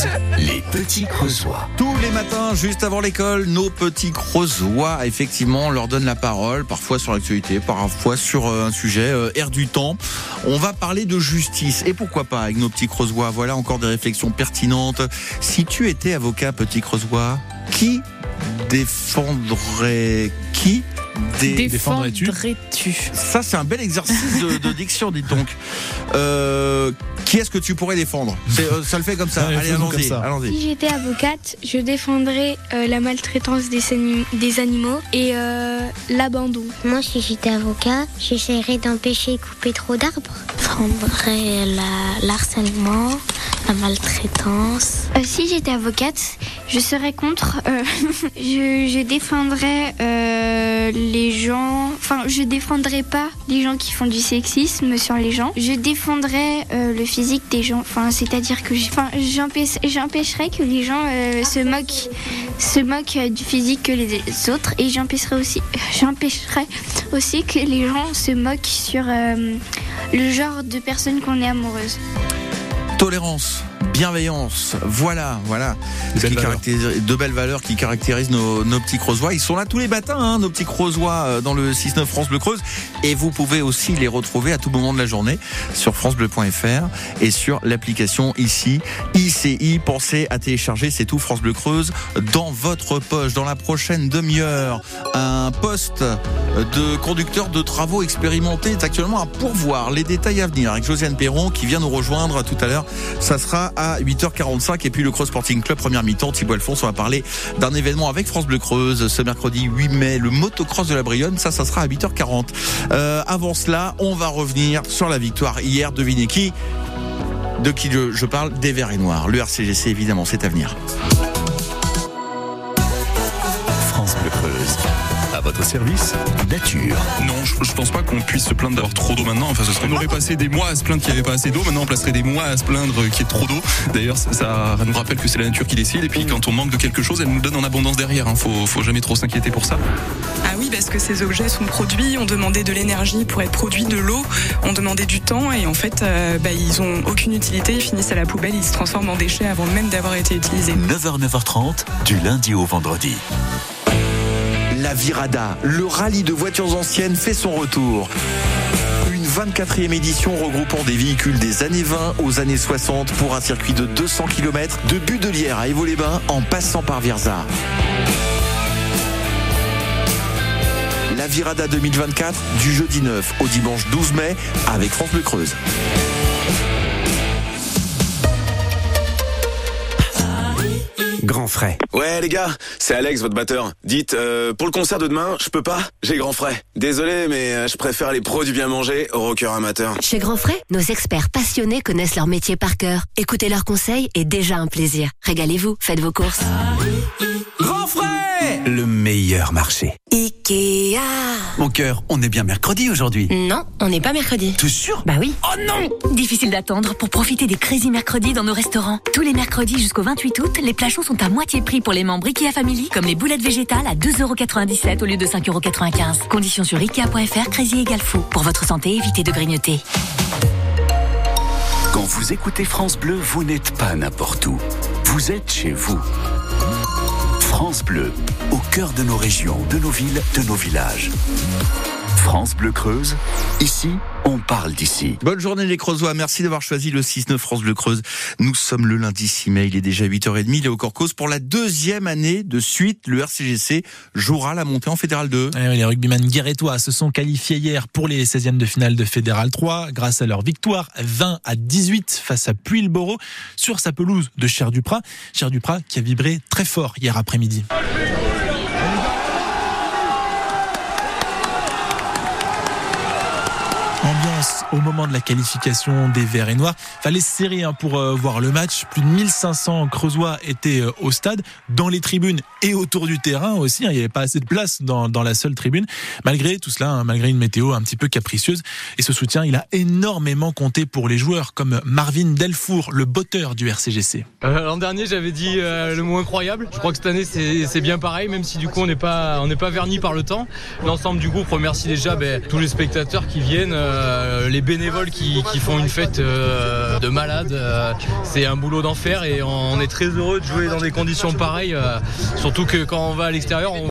les petits Creusois. Tous les matins, juste avant l'école, nos petits Creusois, effectivement, on leur donne la parole, parfois sur l'actualité, parfois sur un sujet air du temps. On va parler de justice, et pourquoi pas avec nos petits Creusois. Voilà encore des réflexions pertinentes. Si tu étais avocat, petit Creusois, qui défendrais qui défendrais-tu ? Ça, c'est un bel exercice de diction, dites donc. Qui est-ce que tu pourrais défendre ? Ça le fait comme ça. Ouais, allez, allons-y. Si j'étais avocate, je défendrais la maltraitance des animaux et l'abandon. Moi, si j'étais avocat, j'essaierais d'empêcher de couper trop d'arbres. Je défendrais l'harcèlement, la maltraitance. Si j'étais avocate, je serais contre. Je défendrais les gens. Enfin, je défendrais pas les gens qui font du sexisme sur les gens. Je défendrais le physique des gens. Enfin, c'est-à-dire que j'empêcherais que les gens se moquent du physique que les autres, et j'empêcherais aussi que les gens se moquent sur le genre de personne qu'on est amoureuse. Tolérance, bienveillance, voilà. De belles valeurs qui caractérisent nos petits Creusois. Ils sont là tous les matins, nos petits Creusois dans le 6-9 France Bleu Creuse. Et vous pouvez aussi les retrouver à tout moment de la journée sur francebleu.fr et sur l'application ici, ICI. Pensez à télécharger, c'est tout, France Bleu Creuse dans votre poche. Dans la prochaine demi-heure, un poste de conducteur de travaux expérimentés est actuellement à pourvoir. Les détails à venir avec Josiane Perron qui vient nous rejoindre tout à l'heure. Ça sera à 8h45. Et puis le Creuse Sporting Club, première mi-temps, Thibaut Alphonse, on va parler d'un événement avec France Bleu Creuse ce mercredi 8 mai, le motocross de la Brionne. Ça sera à 8h40. Avant cela, on va revenir sur la victoire hier. Devinez qui ? De qui je parle ? Des Verts et Noirs. Le RCGC, évidemment, c'est à venir. France Bleu Creuse. À votre service, nature. Non, je pense pas qu'on puisse se plaindre d'avoir trop d'eau maintenant. Enfin, on aurait passé des mois à se plaindre qu'il n'y avait pas assez d'eau. Maintenant, on passerait des mois à se plaindre qu'il y ait trop d'eau. D'ailleurs, ça nous rappelle que c'est la nature qui décide. Et puis, quand on manque de quelque chose, elle nous donne en abondance derrière. Faut jamais trop s'inquiéter pour ça. Ah oui, parce que ces objets sont produits. On demandait de l'énergie pour être produit, de l'eau. On demandait du temps. Et en fait, ils ont aucune utilité. Ils finissent à la poubelle. Ils se transforment en déchets avant même d'avoir été utilisés. 9h, 9h30, du lundi au vendredi. La Virada, le rallye de voitures anciennes fait son retour. Une 24e édition regroupant des véhicules des années 20 aux années 60 pour un circuit de 200 km de Budelière à Évaux-les-Bains en passant par Vierzat. La Virada 2024 du jeudi 9 au dimanche 12 mai avec France Bleu Creuse. Grand frais. Ouais les gars, c'est Alex, votre batteur. Dites, pour le concert de demain, je peux pas ? J'ai grand frais. Désolé, mais je préfère les produits bien mangés aux rockers amateurs. Chez Grand Frais, nos experts passionnés connaissent leur métier par cœur. Écoutez leurs conseils est déjà un plaisir. Régalez-vous, faites vos courses. Grand frais ! Le meilleur marché. Ikea. Mon cœur, on est bien mercredi aujourd'hui. Non, on n'est pas mercredi. T'es sûr ? Bah oui. Oh non ! Difficile d'attendre pour profiter des Crazy Mercredis dans nos restaurants. Tous les mercredis jusqu'au 28 août, les plats chauds sont à moitié prix pour les membres Ikea Family, comme les boulettes végétales à 2,97€ au lieu de 5,95€. Conditions sur Ikea.fr, Crazy égale fou. Pour votre santé, évitez de grignoter. Quand vous écoutez France Bleu, vous n'êtes pas n'importe où. Vous êtes chez vous. France Bleu, au cœur de nos régions, de nos villes, de nos villages. France Bleu Creuse, ici, on parle d'ici. Bonne journée les Creusois, merci d'avoir choisi le 6-9 France Bleu Creuse. Nous sommes le lundi 6 mai, il est déjà 8h30, Léo Corcos. Pour la deuxième année de suite, le RCGC jouera la montée en Fédéral 2. Les rugbyman guérétois se sont qualifiés hier pour les 16e de finale de Fédéral 3 grâce à leur victoire 20-18 face à Puyl-Boro sur sa pelouse de Cher-du-Prat. Cher-du-Prat qui a vibré très fort hier après-midi. Ambiance au moment de la qualification des Verts et Noirs. Fallait se serrer pour voir le match. Plus de 1500 Creusois étaient au stade, dans les tribunes et autour du terrain aussi. Il n'y avait pas assez de place dans la seule tribune. Malgré tout cela, malgré une météo un petit peu capricieuse. Et ce soutien, il a énormément compté pour les joueurs comme Marvin Delfour, le botteur du RCGC. L'an dernier, j'avais dit le mot incroyable. Je crois que cette année, c'est bien pareil, même si du coup, on n'est pas verni par le temps. L'ensemble du groupe remercie déjà tous les spectateurs qui viennent. les bénévoles qui font une fête de malade. C'est un boulot d'enfer et on est très heureux de jouer dans des conditions pareilles. Surtout que quand on va à l'extérieur,